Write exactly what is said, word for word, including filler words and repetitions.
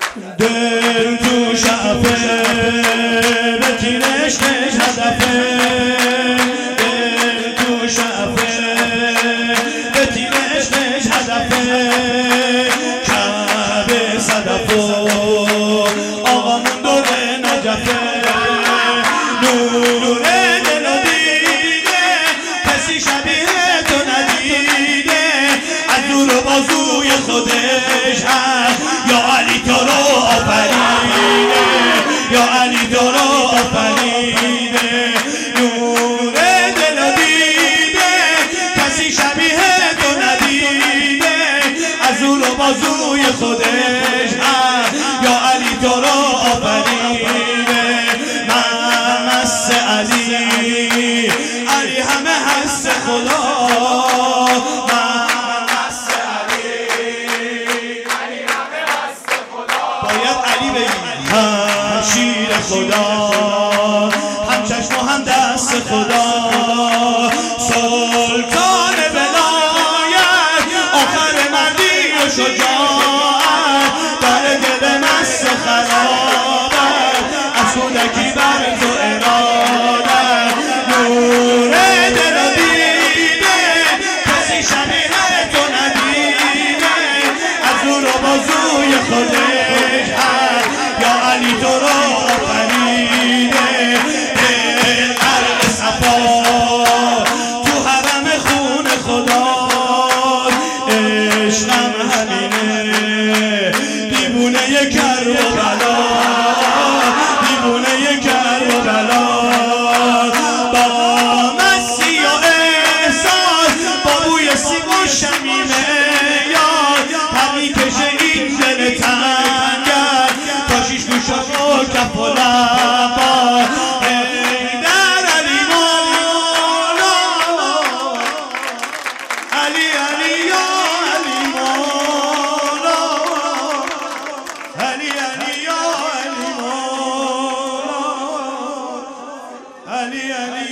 دل تو شفه بتینش کش هدفه دل تو شفه بتینش کش هدفه کعبه صدفه آقامون دور نجفه نور دل و دیده کسی شبیه تو ندیده از دور و بازوی خودش هست یا علی تو رو آفریده یا علی تو رو آفریده نور دل و دیده کسی شبیه تو ندیده از دور و بازوی خودش هست یا علی تو رو آفریده من مست علی علی همه هست خدا هم شیر خدا هم چشم و هم دست خدا سلطان ولایت آخر مردی و شجاعت در دل مست خرابت از کودکی بر تو ارادت نور دل و دیده کسی شبیه تو ندیده از دور و بازوی خودش علی تو رو آفریده قلب صفا تو حرم خون خدا عشقم همینه دیوونه کر و بلا دیوونه کر و بلا با مسی و احساس با بوی سیب و شمیمه یاد هر میکشه این دل تنگ شیش گوش و کف و لبا در علی مولا علی علی یا علی مولا علی علی یا علی مولا علی علی